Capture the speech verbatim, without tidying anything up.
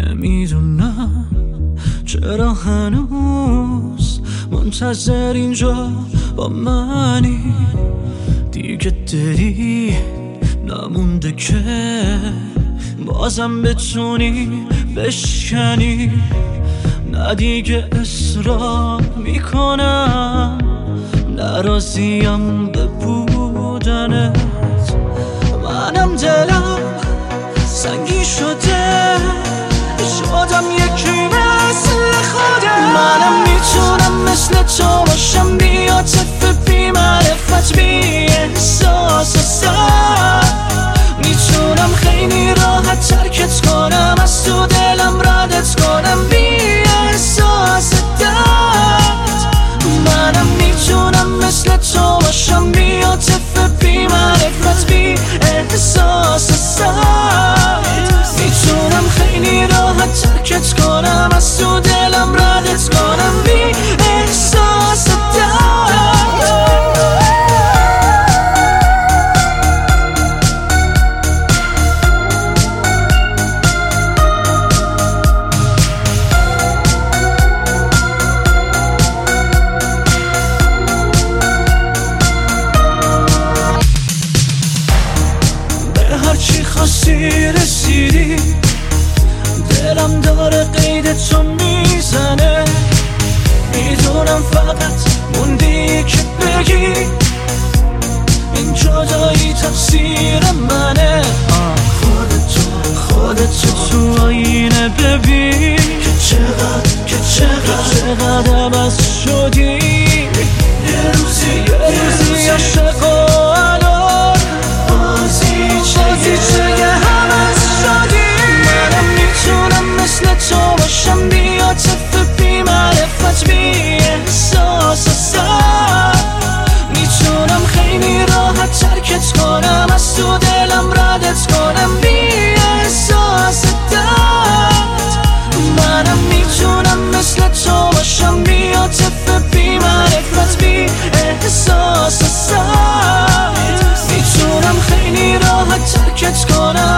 نمیدونم چرا هنوز منتظر اینجا با منی، دیگه دلی نمونده که بازم بتونی بشکنی. نه دیگه اصرار میکنم، نراضیم به بودنت. منم دلم سنگی شده، شدم یکی مثل خودم. منم میتونم مثل تو باشم، بی عاطفه بی معرفت بی احساس سر. میتونم خیلی راحت ترکت کنم، از تو دلم ردت کنم بی احساس درد. منم میتونم مثل تو باشم، بی عاطفه بی معرفت بی احساس سر. میتونم خیلی راحت ترکت کنم، از تو دلم ردت کنم بی احساس درد. هرچی خواستی رسیدی، دلم داره قید تو میزنه. میدونم فقط موندی که بگی این جدایی تقصیر منه. خودتو خودتو تو آینه ببین که چقدر که چقدر چقدر عوض شدی. یه روزی یه روزی عاشق و الان بازی چه همه شدی. منم میتونم مثل تو باشم، بی عاطفه بی معرفت بی احساس سر. میتونم خیلی راحت ترکت کنم، از تو دلم ردت کنم بی احساس درد. منم میتونم مثل تو باشم، بی عاطفه بی معرفت بی احساس سر. میتونم خیلی راحت ترکت کنم،